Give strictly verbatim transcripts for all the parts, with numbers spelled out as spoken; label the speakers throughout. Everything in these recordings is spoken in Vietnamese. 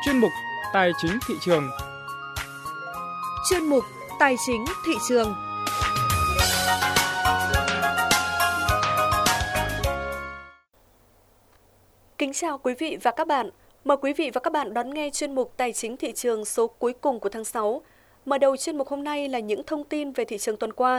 Speaker 1: chuyên mục Tài chính thị trường.
Speaker 2: Chuyên mục Tài chính thị trường. Kính chào quý vị và các bạn. Mời quý vị và các bạn đón nghe chuyên mục Tài chính thị trường số cuối cùng của tháng sáu. Mở đầu chuyên mục hôm nay là những thông tin về thị trường tuần qua.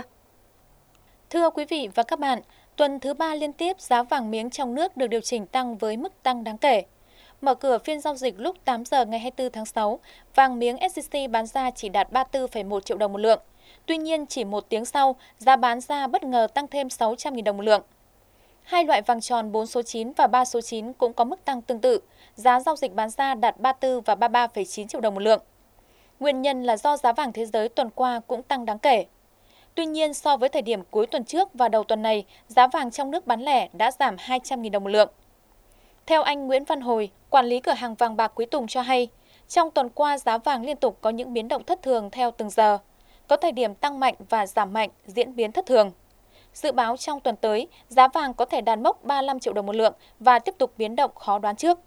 Speaker 3: Thưa quý vị và các bạn, tuần thứ ba liên tiếp giá vàng miếng trong nước được điều chỉnh tăng với mức tăng đáng kể. Mở cửa phiên giao dịch lúc tám giờ ngày hai mươi tư tháng sáu, vàng miếng ét gi xê bán ra chỉ đạt ba mươi tư phẩy một triệu đồng một lượng. Tuy nhiên, chỉ một tiếng sau, giá bán ra bất ngờ tăng thêm sáu trăm nghìn đồng một lượng. Hai loại vàng tròn bốn số chín và ba số chín cũng có mức tăng tương tự, giá giao dịch bán ra đạt ba mươi tư và ba mươi ba phẩy chín triệu đồng một lượng. Nguyên nhân là do giá vàng thế giới tuần qua cũng tăng đáng kể. Tuy nhiên, so với thời điểm cuối tuần trước và đầu tuần này, giá vàng trong nước bán lẻ đã giảm hai trăm nghìn đồng một lượng. Theo anh Nguyễn Văn Hồi, quản lý cửa hàng vàng bạc Quý Tùng cho hay, trong tuần qua giá vàng liên tục có những biến động thất thường theo từng giờ, có thời điểm tăng mạnh và giảm mạnh, diễn biến thất thường. Dự báo trong tuần tới, giá vàng có thể đạt mốc ba mươi lăm triệu đồng một lượng và tiếp tục biến động khó đoán trước.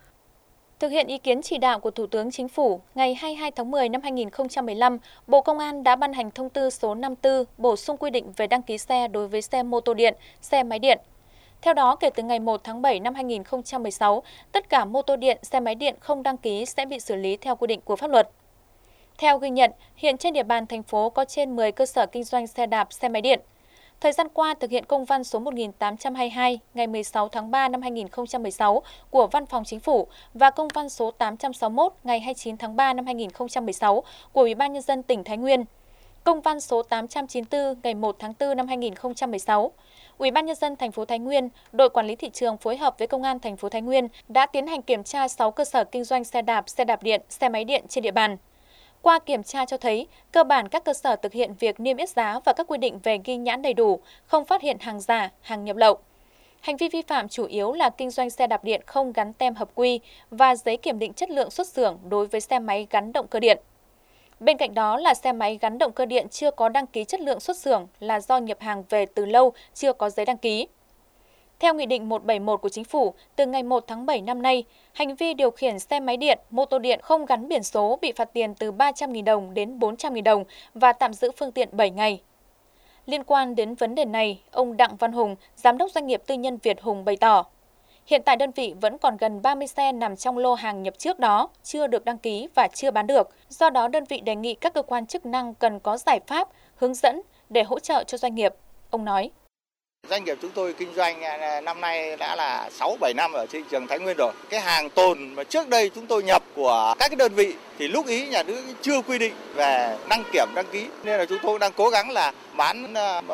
Speaker 3: Thực hiện ý kiến chỉ đạo của Thủ tướng Chính phủ, ngày hai mươi hai tháng mười năm hai nghìn không trăm mười lăm, Bộ Công an đã ban hành thông tư số năm mươi tư bổ sung quy định về đăng ký xe đối với xe mô tô điện, xe máy điện. Theo đó, kể từ ngày một tháng bảy năm hai nghìn không trăm mười sáu, tất cả mô tô điện, xe máy điện không đăng ký sẽ bị xử lý theo quy định của pháp luật. Theo ghi nhận, hiện trên địa bàn thành phố có trên mười cơ sở kinh doanh xe đạp, xe máy điện. Thời gian qua, thực hiện công văn số một nghìn tám trăm hai mươi hai ngày mười sáu tháng ba năm hai nghìn không trăm mười sáu của Văn phòng Chính phủ và công văn số tám trăm sáu mươi mốt ngày hai mươi chín tháng ba năm hai nghìn không trăm mười sáu của Ủy ban Nhân dân tỉnh Thái Nguyên, công văn số tám trăm chín mươi tư ngày một tháng tư năm hai nghìn không trăm mười sáu. Ủy ban Nhân dân thành phố Thái Nguyên, đội quản lý thị trường phối hợp với Công an thành phố Thái Nguyên đã tiến hành kiểm tra sáu cơ sở kinh doanh xe đạp, xe đạp điện, xe máy điện trên địa bàn. Qua kiểm tra cho thấy, cơ bản các cơ sở thực hiện việc niêm yết giá và các quy định về ghi nhãn đầy đủ, không phát hiện hàng giả, hàng nhập lậu. Hành vi vi phạm chủ yếu là kinh doanh xe đạp điện không gắn tem hợp quy và giấy kiểm định chất lượng xuất xưởng đối với xe máy gắn động cơ điện. Bên cạnh đó là xe máy gắn động cơ điện chưa có đăng ký chất lượng xuất xưởng là do nhập hàng về từ lâu chưa có giấy đăng ký. Theo Nghị định một trăm bảy mươi mốt của Chính phủ, từ ngày một tháng bảy năm nay, hành vi điều khiển xe máy điện, mô tô điện không gắn biển số bị phạt tiền từ ba trăm nghìn đồng đến bốn trăm nghìn đồng và tạm giữ phương tiện bảy ngày. Liên quan đến vấn đề này, ông Đặng Văn Hùng, Giám đốc doanh nghiệp tư nhân Việt Hùng bày tỏ, hiện tại đơn vị vẫn còn gần ba mươi xe nằm trong lô hàng nhập trước đó, chưa được đăng ký và chưa bán được. Do đó, đơn vị đề nghị các cơ quan chức năng cần có giải pháp, hướng dẫn để hỗ trợ cho doanh nghiệp. Ông nói.
Speaker 4: Doanh nghiệp chúng tôi kinh doanh năm nay đã là sáu bảy năm ở thị trường Thái Nguyên rồi. Cái hàng tồn mà trước đây chúng tôi nhập của các cái đơn vị thì lúc ý nhà nước chưa quy định về đăng kiểm đăng ký. Nên là chúng tôi đang cố gắng là bán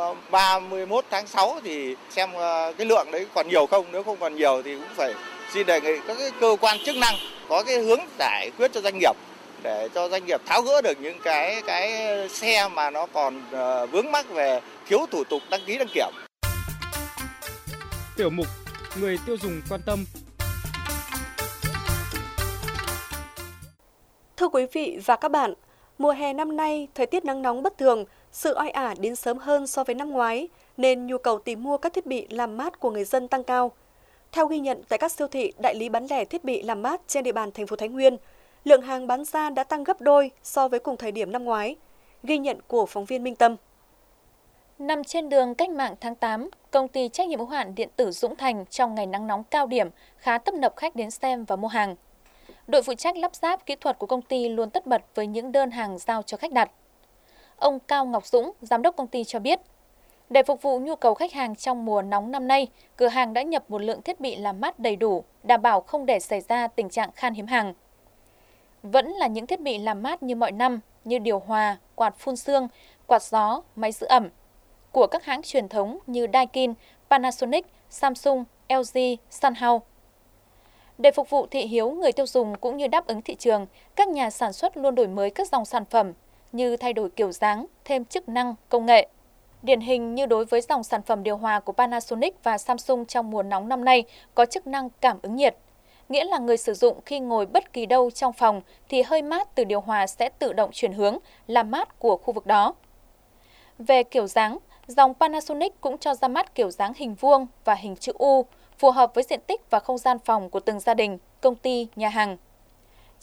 Speaker 4: ba mươi mốt tháng sáu thì xem cái lượng đấy còn nhiều không. Nếu không còn nhiều thì cũng phải xin đề nghị các cái cơ quan chức năng có cái hướng giải quyết cho doanh nghiệp để cho doanh nghiệp tháo gỡ được những cái cái xe mà nó còn vướng mắc về thiếu thủ tục đăng ký đăng kiểm.
Speaker 1: Tiểu mục Người tiêu dùng quan tâm.
Speaker 2: Thưa quý vị và các bạn, mùa hè năm nay thời tiết nắng nóng bất thường, sự oi ả đến sớm hơn so với năm ngoái nên nhu cầu tìm mua các thiết bị làm mát của người dân tăng cao. Theo ghi nhận tại các siêu thị, đại lý bán lẻ thiết bị làm mát trên địa bàn thành phố Thái Nguyên, lượng hàng bán ra đã tăng gấp đôi so với cùng thời điểm năm ngoái. Ghi nhận của phóng viên Minh Tâm.
Speaker 3: Nằm trên đường Cách mạng tháng tám, công ty trách nhiệm hữu hạn điện tử Dũng Thành trong ngày nắng nóng cao điểm khá tấp nập khách đến xem và mua hàng. Đội phụ trách lắp ráp kỹ thuật của công ty luôn tất bật với những đơn hàng giao cho khách đặt. Ông Cao Ngọc Dũng, giám đốc công ty cho biết, để phục vụ nhu cầu khách hàng trong mùa nóng năm nay, cửa hàng đã nhập một lượng thiết bị làm mát đầy đủ, đảm bảo không để xảy ra tình trạng khan hiếm hàng. Vẫn là những thiết bị làm mát như mọi năm, như điều hòa, quạt phun sương, quạt gió, máy giữ ẩm, của các hãng truyền thống như Daikin, Panasonic, Samsung, lờ giê, Sunhouse. Để phục vụ thị hiếu người tiêu dùng cũng như đáp ứng thị trường, các nhà sản xuất luôn đổi mới các dòng sản phẩm như thay đổi kiểu dáng, thêm chức năng, công nghệ. Điển hình như đối với dòng sản phẩm điều hòa của Panasonic và Samsung trong mùa nóng năm nay có chức năng cảm ứng nhiệt. Nghĩa là người sử dụng khi ngồi bất kỳ đâu trong phòng thì hơi mát từ điều hòa sẽ tự động chuyển hướng, làm mát của khu vực đó. Về kiểu dáng, dòng Panasonic cũng cho ra mắt kiểu dáng hình vuông và hình chữ U, phù hợp với diện tích và không gian phòng của từng gia đình, công ty, nhà hàng.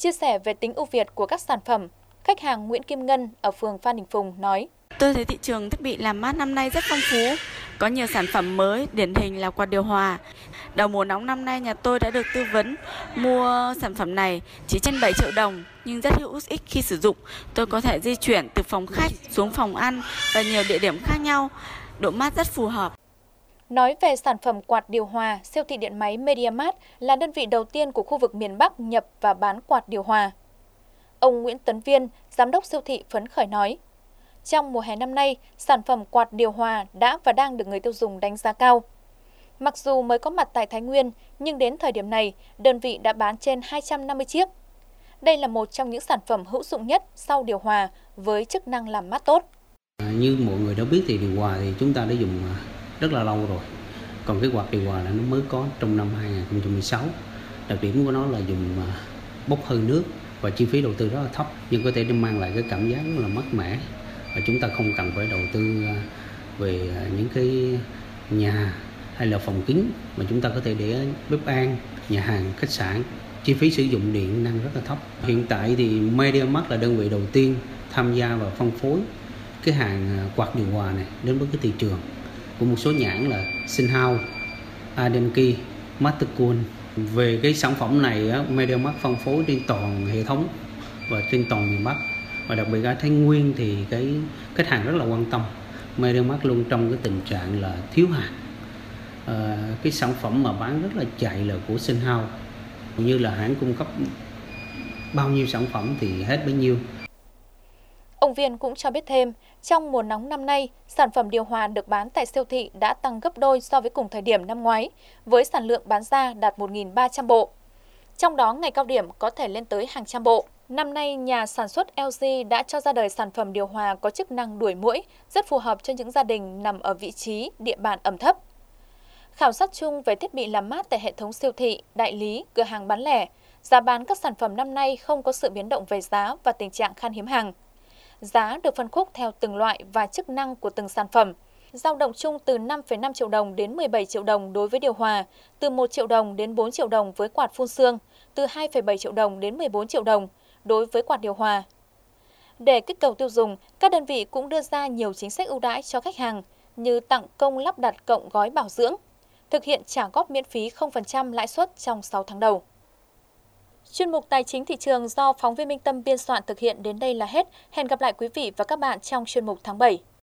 Speaker 3: Chia sẻ về tính ưu việt của các sản phẩm, khách hàng Nguyễn Kim Ngân ở phường Phan Đình Phùng nói:
Speaker 5: Tôi thấy thị trường thiết bị làm mát năm nay rất phong phú, có nhiều sản phẩm mới, điển hình là quạt điều hòa. Đầu mùa nóng năm nay nhà tôi đã được tư vấn mua sản phẩm này chỉ trên bảy triệu đồng nhưng rất hữu ích khi sử dụng. Tôi có thể di chuyển từ phòng khách xuống phòng ăn và nhiều địa điểm khác nhau, độ mát rất phù hợp.
Speaker 3: Nói về sản phẩm quạt điều hòa, siêu thị điện máy MediaMart là đơn vị đầu tiên của khu vực miền Bắc nhập và bán quạt điều hòa. Ông Nguyễn Tấn Viên, giám đốc siêu thị phấn khởi nói: Trong mùa hè năm nay, sản phẩm quạt điều hòa đã và đang được người tiêu dùng đánh giá cao. Mặc dù mới có mặt tại Thái Nguyên, nhưng đến thời điểm này, đơn vị đã bán trên hai trăm năm mươi chiếc. Đây là một trong những sản phẩm hữu dụng nhất sau điều hòa với chức năng làm mát tốt.
Speaker 6: Như mọi người đã biết thì điều hòa thì chúng ta đã dùng rất là lâu rồi. Còn cái quạt điều hòa là nó mới có trong năm hai nghìn không trăm mười sáu. Đặc điểm của nó là dùng bốc hơi nước và chi phí đầu tư rất là thấp, nhưng có thể mang lại cái cảm giác rất là mát mẻ. Và chúng ta không cần phải đầu tư về những cái nhà hay là phòng kính mà chúng ta có thể để bếp ăn, nhà hàng, khách sạn. Chi phí sử dụng điện năng rất là thấp. Hiện tại thì MediaMart là đơn vị đầu tiên tham gia và phân phối cái hàng quạt điều hòa này đến với cái thị trường của một số nhãn là Sinhouse, Adenki, Mastercool. Về cái sản phẩm này MediaMart phân phối trên toàn hệ thống và trên toàn miền Bắc. Và đặc biệt ở Thái Nguyên thì cái khách hàng rất là quan tâm. MediaMart luôn trong cái tình trạng là thiếu hàng. À, cái sản phẩm mà bán rất là chạy là của Sinhouse. Như là hãng cung cấp bao nhiêu sản phẩm thì hết bấy nhiêu.
Speaker 3: Ông Viên cũng cho biết thêm, trong mùa nóng năm nay, sản phẩm điều hòa được bán tại siêu thị đã tăng gấp đôi so với cùng thời điểm năm ngoái, với sản lượng bán ra đạt một nghìn ba trăm bộ. Trong đó, ngày cao điểm có thể lên tới hàng trăm bộ. Năm nay, nhà sản xuất lờ giê đã cho ra đời sản phẩm điều hòa có chức năng đuổi muỗi, rất phù hợp cho những gia đình nằm ở vị trí, địa bàn ẩm thấp. Khảo sát chung về thiết bị làm mát tại hệ thống siêu thị, đại lý, cửa hàng bán lẻ, giá bán các sản phẩm năm nay không có sự biến động về giá và tình trạng khan hiếm hàng. Giá được phân khúc theo từng loại và chức năng của từng sản phẩm, dao động chung từ năm phẩy năm triệu đồng đến mười bảy triệu đồng đối với điều hòa, từ một triệu đồng đến bốn triệu đồng với quạt phun sương, từ hai phẩy bảy triệu đồng đến mười bốn triệu đồng đối với quạt điều hòa. Để kích cầu tiêu dùng, các đơn vị cũng đưa ra nhiều chính sách ưu đãi cho khách hàng như tặng công lắp đặt cộng gói bảo dưỡng, thực hiện trả góp miễn phí không phần trăm lãi suất trong sáu tháng đầu. Chuyên mục Tài chính thị trường do phóng viên Minh Tâm biên soạn thực hiện đến đây là hết. Hẹn gặp lại quý vị và các bạn trong chuyên mục tháng bảy.